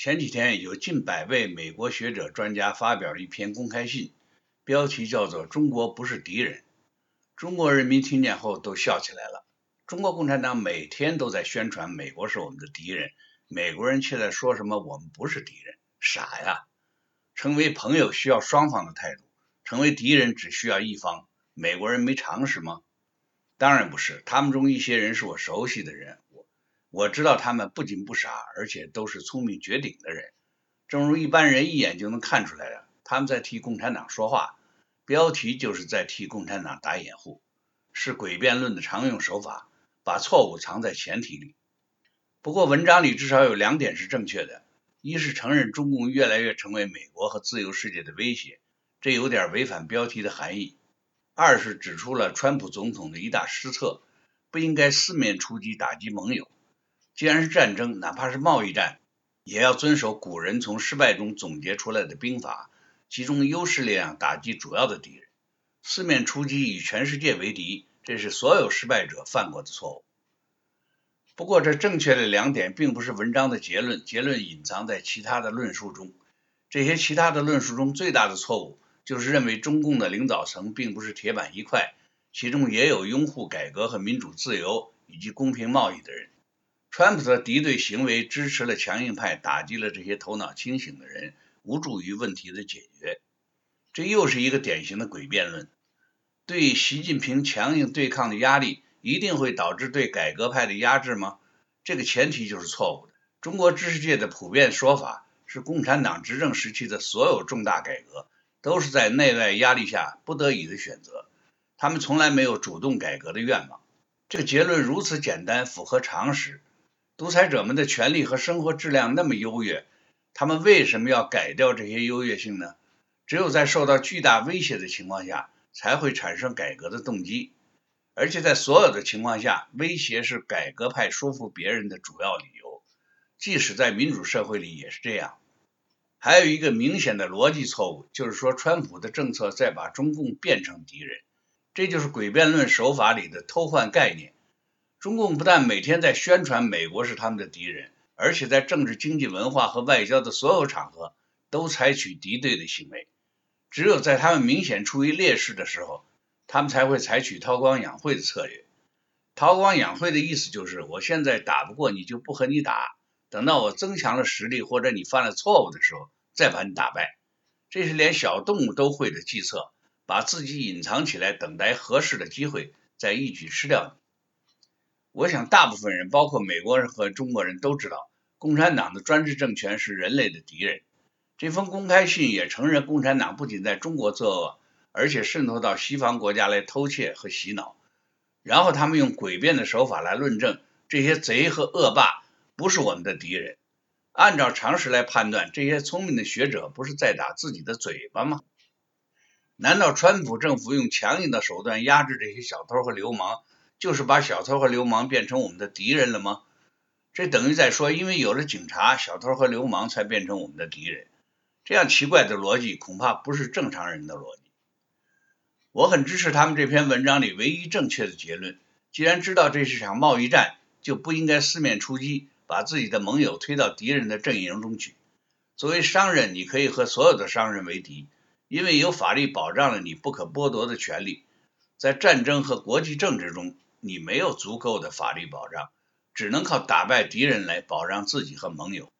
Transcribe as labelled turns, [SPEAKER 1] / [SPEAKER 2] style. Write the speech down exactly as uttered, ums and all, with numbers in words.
[SPEAKER 1] 前几天有近百位美国学者专家发表了一篇公开信，标题叫做“中国不是敌人”。中国人民听见后都笑起来了。中国共产党每天都在宣传美国是我们的敌人，美国人却在说什么我们不是敌人，傻呀！成为朋友需要双方的态度，成为敌人只需要一方。美国人没常识吗？当然不是，他们中一些人是我熟悉的人，我我知道他们不仅不傻，而且都是聪明绝顶的人。正如一般人一眼就能看出来的，他们在替共产党说话，标题就是在替共产党打掩护，是诡辩论的常用手法，把错误藏在前提里。不过文章里至少有两点是正确的，一是承认中共越来越成为美国和自由世界的威胁，这有点违反标题的含义；二是指出了川普总统的一大失策，不应该四面出击打击盟友。既然是战争，哪怕是贸易战，也要遵守古人从失败中总结出来的兵法，集中优势力量打击主要的敌人。四面出击与全世界为敌，这是所有失败者犯过的错误。不过这正确的两点并不是文章的结论，结论隐藏在其他的论述中。这些其他的论述中最大的错误就是认为中共的领导层并不是铁板一块，其中也有拥护改革和民主自由以及公平贸易的人。川普的敌对行为支持了强硬派，打击了这些头脑清醒的人，无助于问题的解决。这又是一个典型的诡辩论。对习近平强硬对抗的压力一定会导致对改革派的压制吗？这个前提就是错误的。中国知识界的普遍说法是，共产党执政时期的所有重大改革都是在内外压力下不得已的选择，他们从来没有主动改革的愿望。这个结论如此简单，符合常识。独裁者们的权利和生活质量那么优越，他们为什么要改掉这些优越性呢？只有在受到巨大威胁的情况下，才会产生改革的动机。而且在所有的情况下，威胁是改革派说服别人的主要理由，即使在民主社会里也是这样。还有一个明显的逻辑错误，就是说川普的政策在把中共变成敌人，这就是诡辩论手法里的偷换概念。中共不但每天在宣传美国是他们的敌人，而且在政治、经济、文化和外交的所有场合都采取敌对的行为。只有在他们明显处于劣势的时候，他们才会采取韬光养晦的策略。韬光养晦的意思就是，我现在打不过你就不和你打，等到我增强了实力或者你犯了错误的时候，再把你打败。这是连小动物都会的计策，把自己隐藏起来，等待合适的机会，再一举吃掉你。我想大部分人，包括美国人和中国人都知道，共产党的专制政权是人类的敌人。这封公开信也承认，共产党不仅在中国作恶，而且渗透到西方国家来偷窃和洗脑。然后他们用诡辩的手法来论证，这些贼和恶霸不是我们的敌人。按照常识来判断，这些聪明的学者不是在打自己的嘴巴吗？难道川普政府用强硬的手段压制这些小偷和流氓，就是把小偷和流氓变成我们的敌人了吗？这等于在说，因为有了警察，小偷和流氓才变成我们的敌人。这样奇怪的逻辑恐怕不是正常人的逻辑。我很支持他们这篇文章里唯一正确的结论，既然知道这是场贸易战，就不应该四面出击，把自己的盟友推到敌人的阵营中去。作为商人，你可以和所有的商人为敌，因为有法律保障了你不可剥夺的权利。在战争和国际政治中，你没有足够的法律保障，只能靠打败敌人来保障自己和盟友。